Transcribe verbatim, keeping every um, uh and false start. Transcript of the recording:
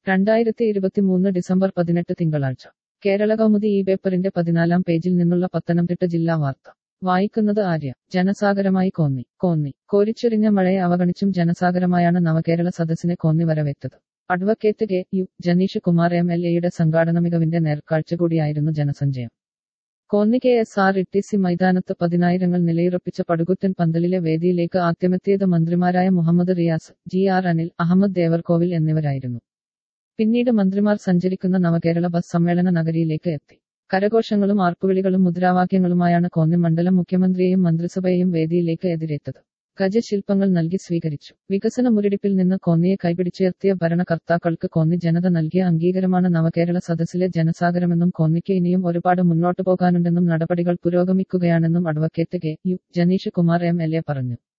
രണ്ടായിരത്തി ഇരുപത്തിമൂന്ന് ഡിസംബർ പതിനെട്ട് തിങ്കളാഴ്ച കേരള കൗമുദി ഈ പേപ്പറിന്റെ പതിനാലാം പേജിൽ നിന്നുള്ള പത്തനംതിട്ട ജില്ലാ വാർത്ത വായിക്കുന്നത് ആര്യ. ജനസാഗരമായി കോന്നി. കോന്നി കോരിച്ചൊരിഞ്ഞ മഴയെ അവഗണിച്ചും ജനസാഗരമായാണ് നവകേരള സദസ്സിനെ കോന്നി വരവേറ്റത്. Advocate K U Janeesh Kumar M L എയുടെ സംഘാടന മികവിന്റെ നേർക്കാഴ്ച കൂടിയായിരുന്നു ജനസഞ്ചയം. Konni K S R E T C മൈതാനത്ത് പതിനായിരങ്ങൾ നിലയുറപ്പിച്ച പടുകുറ്റൻ പന്തലിലെ വേദിയിലേക്ക് ആദ്യമെത്തിയത് മന്ത്രിമാരായ മുഹമ്മദ് റിയാസ്, ജി ആർ അനിൽ, അഹമ്മദ് ദേവർകോവിൽ എന്നിവരായിരുന്നു. പിന്നീട് മന്ത്രിമാർ സഞ്ചരിക്കുന്ന നവകേരള ബസ് സമ്മേളന നഗരിയിലേക്ക് എത്തി. കരഘോഷങ്ങളും ആർപ്പുവിളികളും മുദ്രാവാക്യങ്ങളുമായാണ് കോന്നി മണ്ഡലം മുഖ്യമന്ത്രിയെയും മന്ത്രിസഭയെയും വേദിയിലേക്ക് എതിരേറ്റത്. ഗജശില്പങ്ങൾ നൽകി സ്വീകരിച്ചു. വികസന മുരടിപ്പിൽ നിന്ന് കോന്നിയെ കൈപിടിച്ചുയർത്തിയ ഭരണകർത്താക്കൾക്ക് കോന്നി ജനത നൽകിയ അംഗീകാരമാണ് നവകേരള സദസ്സിലെ ജനസാഗരമെന്നും കോന്നിക്ക് ഇനിയും ഒരുപാട് മുന്നോട്ടു പോകാനുണ്ടെന്നും നടപടികൾ പുരോഗമിക്കുകയാണെന്നും advocate K U Janeesh Kumar M L A പറഞ്ഞു.